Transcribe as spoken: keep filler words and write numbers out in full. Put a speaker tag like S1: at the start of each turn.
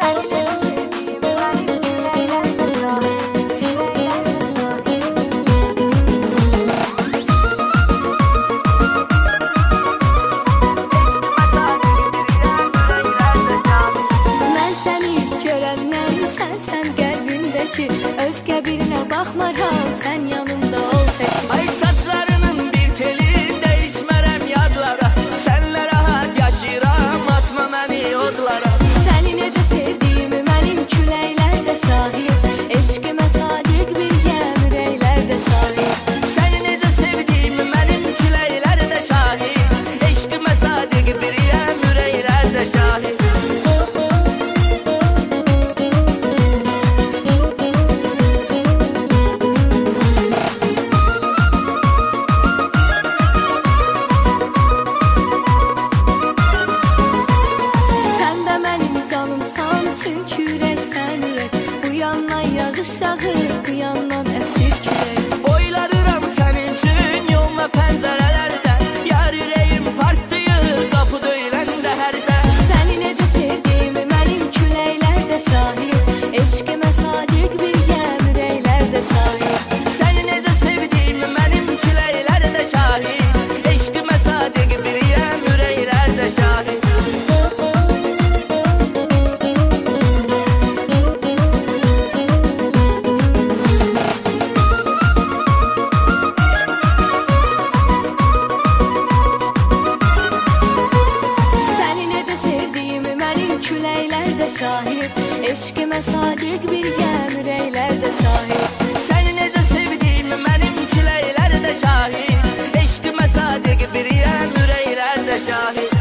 S1: Özgə birinə baxmaram, sən yanımda ol təki.
S2: Ay saçlarının bir teli, dəyişmərəm yadlara. Sənlə rahat yaşayıram, atma məni odlara.
S1: Səni necə sevdiyimi mənim küləklər də şahid. Eşqimə sadiq bir yəm, ürəklər də şahid.
S2: Səni necə sevdiyimi mənim küləklər də şahid. Eşqimə sadiq bir yəm, ürəklər də şahid.
S1: Çünki ürək sən ürək, bu yandan yağış yağır, bu yandan əsir külək.
S2: Boylarıram sənin üçün yoluna pəncərələrdə, yar ürəyim partlayır, qapı döyüləndə hərdə.
S1: Səni necə sevdiyimi mənim küləklər də şahid. Eşqimə sadiq bir yəm, ürəklər də şahid.
S2: Səni necə sevdiyimi mənim küləklər də şahid. Eşqimə sadiq bir yəm, ürəklər də şahid.
S1: Küləklər də şahid, eşqimə sadiq bir yəm, ürəklər də şahid.
S2: Səni necə sevdiyimi mənim küləklər də şahid. Eşqimə sadiq bir yəm, ürəklər də şahid.